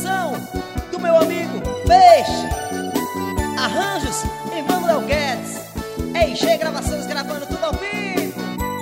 gravação do meu amigo Peixe. Arranjos em Manuel Guedes. EIG Gravações, gravando tudo ao vivo.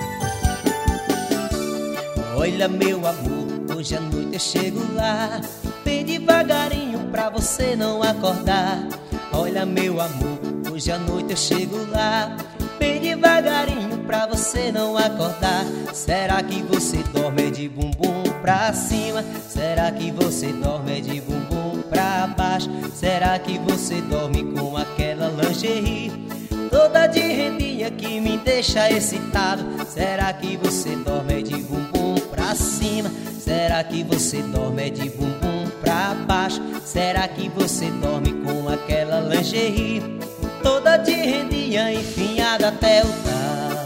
Olha, meu amor, hoje à noite eu chego lá, bem devagarinho pra você não acordar. Olha, meu amor, hoje à noite eu chego lá, bem devagarinho pra você não acordar. Será que você dorme de bumbum pra cima? Será que você dorme de bumbum pra baixo? Será que você dorme com aquela lingerie toda de rendinha que me deixa excitado? Será que você dorme de bumbum pra cima? Será que você dorme de bumbum pra baixo? Será que você dorme com aquela lingerie toda de rendinha enfiada até o talo?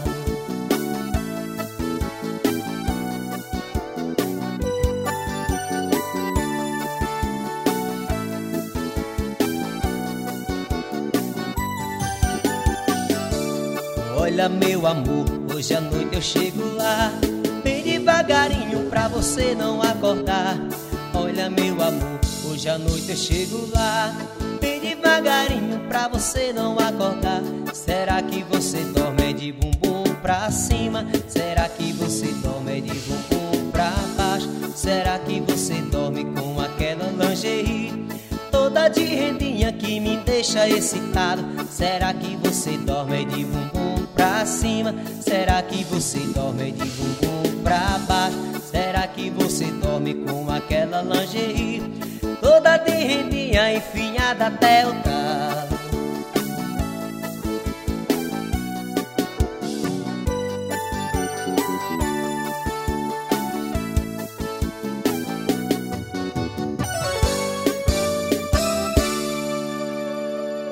Olha, meu amor, hoje à noite eu chego lá, bem devagarinho pra você não acordar. Olha, meu amor, hoje à noite eu chego lá, bem devagarinho pra você não acordar. Será que você dorme de bumbum pra cima? Será que você dorme de bumbum pra baixo? Será que você dorme com aquela lingerie toda de rendinha que me deixa excitado? Será que você dorme de bumbum pra cima? Será que você dorme de bumbum pra baixo? Será que você dorme com aquela lingerie toda de rendinha enfiada até o talo?